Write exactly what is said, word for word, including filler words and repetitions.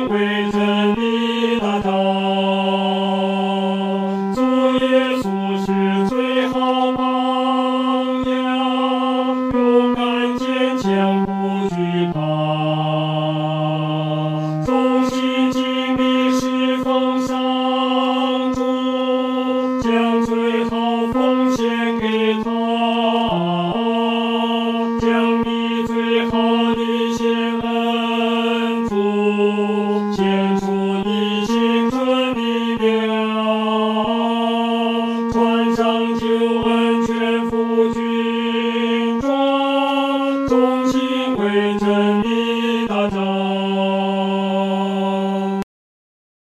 心为真理打仗。主耶稣是最好榜样，勇敢坚强不惧怕。忠心尽力侍奉上主，将最好奉献给他，将你最好的献恩主，献出你青春力量，穿上救恩全副军装，忠心为真理。